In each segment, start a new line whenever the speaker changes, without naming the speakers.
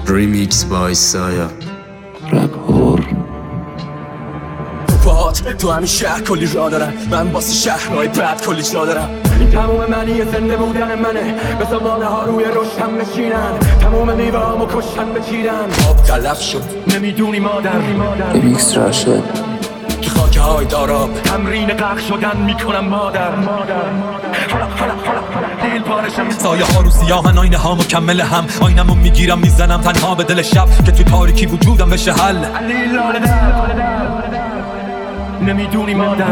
Remix by Saya.
تو همین شهر کلی را دارم، من واسه شهرهای بد کلی جا دارم. این تموم منی زنده بودن منه، مثل مانه ها روی رشتم نشینن، تموم میوه هامو کشتن بچیدن. آب تلف شد نمیدونی مادر
ریمیکس راشد
خاکه های داراب تمرین غرق شدن میکنم مادر دیل پارشم.
سایه ها رو سیاهن، آینه ها مکمل هم، آینمو میگیرم میزنم تنها به دل شب که تو تاریکی وجودم بشه حل.
نمیدونی مادر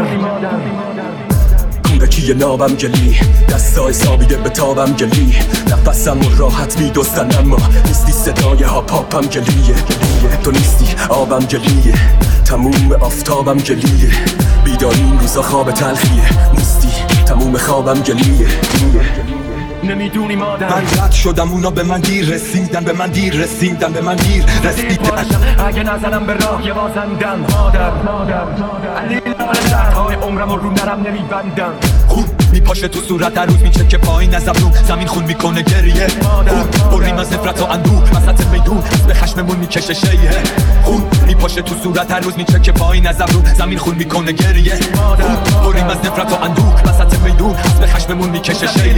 کودکی نابم گلی، دستای سابیده به تابم گلی، نفسم و راحت میدوستن اما نیستی صدای ها پاپم گلیه. تو نیستی آبم گلیه، تموم آفتابم گلیه، بیداری این روزا خواب تلخیه، نیستی تموم خوابم گلیه. نمیدونی مادر
من رد شدم، اونا به من دیر رسیدن، به من دیر رسیدن، به من دیر رسیدن.
اگه نزنم به راه یه بازندم مادر علی های عمرم رو نرم نمیبندم.
خون میپاشه تو صورت، هر روز میچکه پایین از ابرو، زمین خون میکنه گریه. خون بریم از نفرت و اندوه، وسط میدون به خشممون میکشه شیه. خون میپاشه تو صورت، هر روز میچکه پایین از ابرو، زمین خون میکنه گریه. خون بریم از نفرت و اندوه، وسط میدون به خشممون میکشه شیه.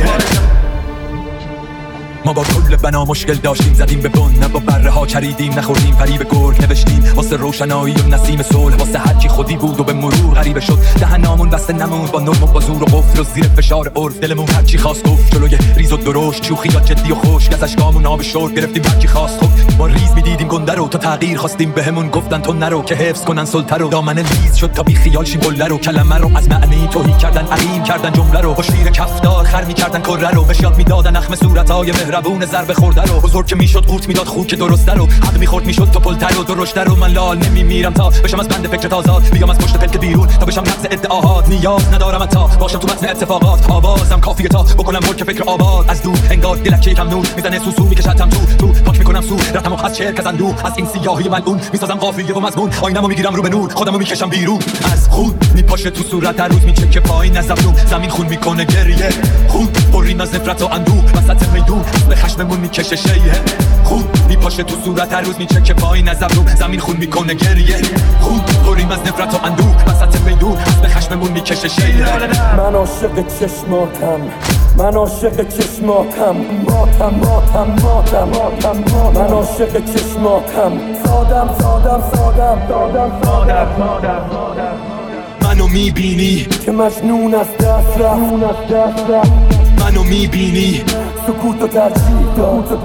ما با کل بنا مشکل داشتیم، زدیم به بن، نه با بره ها چریدیم، نخوردیم فریب گرگ، نوشتیم واسه روشنایی و نسیم صلح، واسه هرچی خودی بود و به مرور غریبه شد. دهنامون بسته نموند با نرم و با زور و قفل و زیر فشار عرف، دلمون هرچی خواست گفت، جلوی ریز و درشت، شوخیات جدی و خشک، از اشکامون آب شرب گرفتیم هرچی خواست. خب ما ریز میدیدیم گنده رو، تا تغییر خواستیم بهمون گفتن تو نرو، که حفظ کنن سلطه رو. دامن لیز شد تا بی خیال شیم قله رو، کلمه رو از معنی توهی کردن، عقیم کردن جمله رو، با شیر کفدار خر میکردن کره رو، بشاد میدادن اخم صورتای مهربون ضربه خورده رو. بزرگ که میشد قورت میداد خوک درسته رو، حق میخورد میشد تو پلتر و درشته رو. من لال نمیمیرم تا بشم از بند فکر آزاد، بیام از پشت پلک بیرون تا بشم نقض ادعاهات. نیاز ندارم تا باشم تو متن اتفاقات، آوازم کافیه تا بکنم ملک فکر آباد. از دور انگار دلک یکم نور میزنه، سوسو میکشتم تو پاک میکنم صورتمو از شرک از اندوه، از این سیاهی ملعون میسازم قافیه و مضمون، آینمو میگیرم رو به نور، خودمو میکشم بیرون. از خون میپاشه تو صورت، هر روز میچکه پایین از ابرو، زمین خون میکنه گریه. خون بریم از نفرت و اندوه، وسط میدون به خشممون میکشه شیه. خون میپاشه تو صورت، هر روز میچکه پایین از ابرو، زمین خون میکنه گریه. خون بریم از نفرت و اندوه، وسط میدون به خشممون میکشه شیه.
من عاشق چشماتم، من عاشق چشماتم، من عاشق چشماتم، سادم
منو میبینی
که مجنون از دست رفت،
منو میبینی
سکوت و ترجیح داد.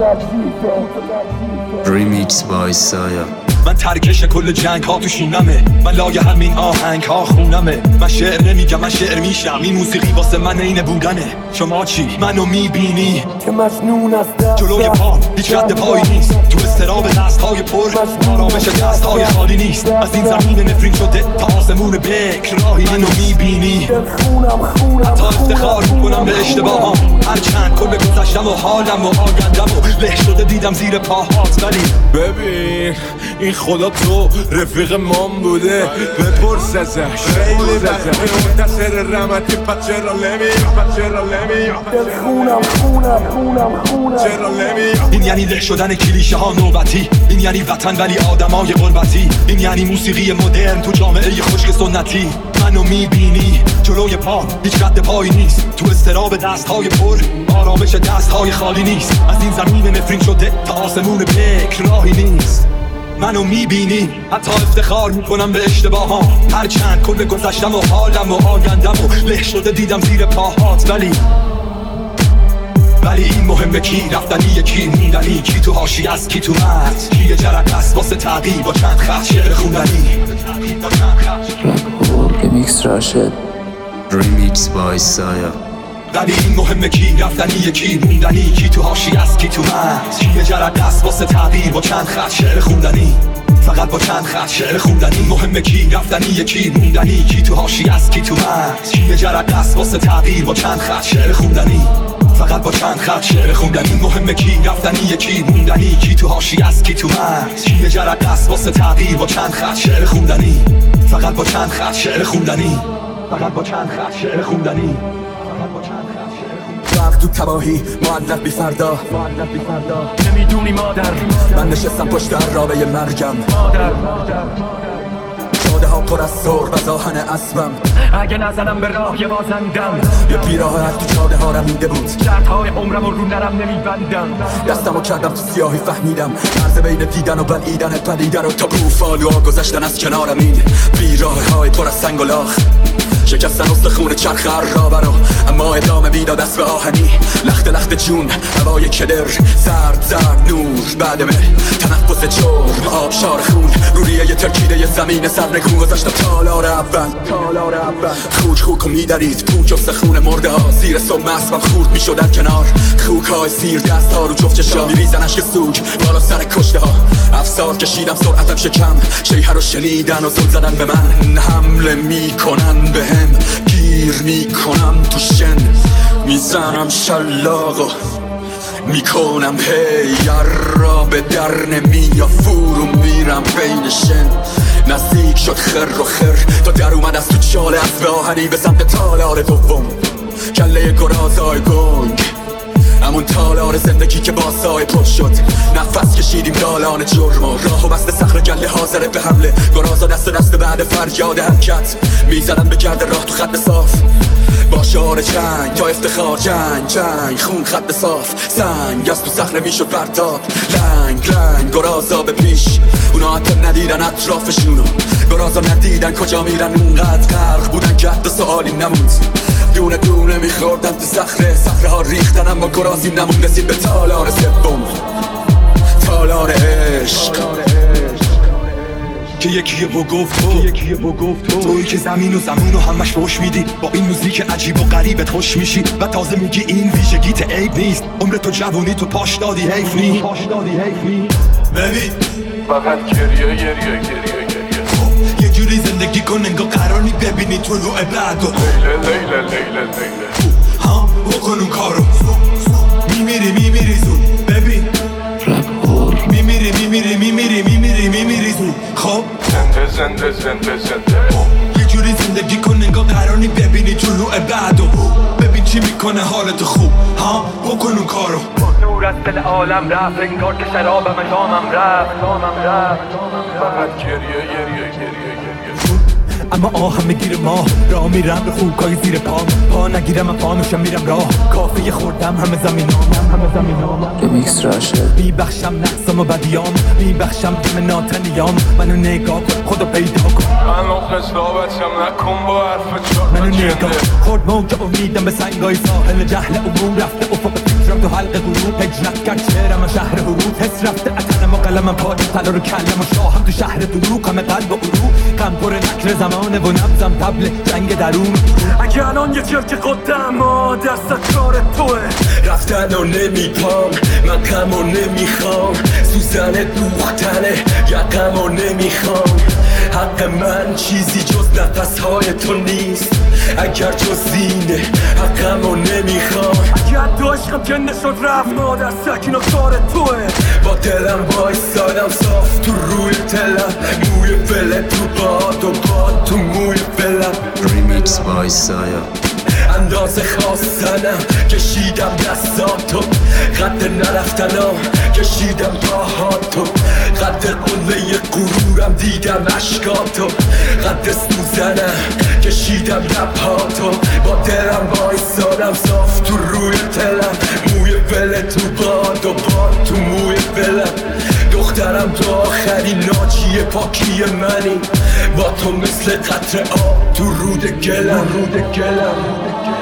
Remix by Saya.
من ترکش کل جنگ ها تو شونمه، من لای همین آهنگ ها خونمه. من شعر نمیگم، من شعر میشم، این موسیقی واسه من اینه بودنه. شما چی؟ منو میبینی
که مجنون از دست
جلوی پا هیچ رد پایی نیست، تو استراب دست های پر آرامش دست های خالی نیست. از این زمین نفرین شده تا آسمون بکر راهی. منو میبینی حتی افتخار میکنم به اشتباهام، هرچند کل گذشتم و حالم و آگندم و له شده دیدم زیر پاهات. ولی
ببین این خدا تو رفیق مام بوده، بپرس ازش خیلی منتصر رحمتی، پس چرا نمی چرا نمی.
این یعنی له شدن کلیشه ها نوبتی، این یعنی وطن ولی آدمای غربتی، این یعنی موسیقی مدرن تو جامعه خشک سنتی. منو میبینی جلوی پا هیچ رد پایی نیست، تو استراب دست های پر آرامش دست های خالی نیست. از این زمین نفرین شده تا آسمون بکر راهی نیست. منو میبینی حتی افتخار میکنم به اشتباهام، هرچند کل گذشتم و حالم و آگندم و له شده دیدم زیر پاهات. ولی این مهمه کی رفتنی، کی موندنی، کی تو حاشیه است کی تو متن، کی جرقه است واسه تغییر با چند خط شعر خوندنی.
ریمیکس راشد
Remix by Saya.
ولی این مهمه کی رفتنی، کی موندنی، کی تو حاشیه است کی تو متن، کی جرقه است واسه تغییر با چند خط شعر خوندنی. فقط با چند خط شعر خوندنی. مهمه کی رفتنی، کی موندنی، کی تو حاشیه است کی تو متن، کی جرقه است واسه تغییر با چند خط شعر خوندنی. فقط با چند خط شعر خوندنی. مهمه کی رفتنی، کی موندنی، کی تو حاشیه است کی تو متن، کی جرقه است واسه تغییر با چند خط شعر خوندنی. فقط با چند خط شعر خوندنی. فقط با چند خط شعر خوندنی. وقت تو تباهی معلق بی فردا، نمیدونی مادر
من نشستم پشت عرابه مرگم جاده ها پر از سرب از آهن اسبم
اگه نزنم به راه یه بازندم
یه بیراه تو جاده ها رمیده بود
شرطهای عمرم رو نرم نمیبندم
دستمو کردم تو سیاهی فهمیدم مرز بین دیدن و بلعیدن پدیده رو تا بوفالوها گذشتن از کنارم این بیراه های پر از سنگ و لاخ شکستن استخون چرخ عرابه رو اما ادامه میداد دست به آهنی لخت لخت جون هوای کدر زرد زرد نور بعد مه تنفس جرم آبشار خون روریه یه ترکیده یه زمین سرنگون گذاشتم تالار اول خوک خوک و میدرید پوک استخون مرده ها زیر سم اسبم خورد میشدن کنار خوک های سیر دست ها رو جفت چشا میریزن اشک سوگ بالا سر کشته ها افسار کشیدم سرعتم شکم شیهر رو شنیدن و زل زدن به من حمله میکنن به هم گیر میکنم تو شن میزنم شلاق و میکنم هی را به در نمیا فرو میرم بین شن نزدیک شد خر و خر تا در اومد از تو چاله از به آهنی به سمت تالار دوم کله گرازای گنگ همون تالار زندگی که با سای پر شد نفس کشیدیم دالان جرم و راه و بست صخره گله حاضره به حمله گرازا دست دست بعد فریاد حرکت میزدن به گرد راه تو خط صاف با شعار جنگ تا افتخار جنگ خون خط صاف سنگ از تو صخره میشد پرتاب لنگ گرازا به پیش اونا حتی ندیدن اطرافشونو گرازا ندیدن کجا میرن اونقدر غرق بودن که حتی سوالی نموند دونه دونه میخوردن تو صخره ها ریختن اما گرازی نمون رسید به تالار سوم تالار عشق
که یکیه با گفت توی که زمین و زمون و همش فوش میدی با این موزیک عجیب و غریبت خوش میشی و تازه میگی این ویژگیت عیب نیست عمر تو جوونی تو پاش دادی حیف نی ببین
فقط گریه
یه جوری زندگی کن انگار قرار نی ببینی تو رو بعدو
لیله
ها بکن اون کارو میمیری زود ببین میمیری زود خب
زنده
یه جوری زندگی کن انگار قرار نی ببینی تو رو بعدو ببین چی میکنه حالت خوب ها بکن اون کارو نور از دل عالم رفت انگار که شرابم جامم رفت
فقط گریه
اما آهم میگیره ما راه میرم به خوکای زیر پا نگیرم من پاموشم میرم راه کافی خوردم همه زمینام
ریمیکس راشد
میبخشم نقصم و بدیام میبخشم دم ناتنیام منو نگاه کن خودو پیدا کن
من قصابتم نکن با حرف چار
منو نگاه خورد موج امیدم به سنگای ساحل جهل عموم رفته افق فکرم تو حلق غروب هجرت کرد شعرم شهر حروف حس رفته اتنم و قلمم پای طلا رو کلم و شاهم تو شهر دروغ همه قلب و عروق غم پر نکر زمانه و نبزم تبل جنگ درون اگه الان یه جرک قدم دست کار توه
رفتن و نمیپام من غم و نمیخوام سوزن دوختنه یقم و نمیخوام حق من چیزی جز نفسهای تو نیست اگر جزینه حقم و نمیخوام
اگر تو عشقم کنده شد رفت مادر سکین و کار توه
با دلم بایستادم صاف تو روی تلم موی فله تو باد و باد تو موی فلم
Remix by Saya.
اندازه خواستنم کشیدم دستاتو قد نرفتنم کشیدم پاهاتو قد قله غرورم دیدم عشقاتو قد سوزنم کشیدم لبهاتو با دلم بایستادم صاف تو روی تلم موی فله تو باد و باد تو موی فلم دخترم تو آخرین ناجی پاکی منی با تو مثل قطره آب تو رود گلم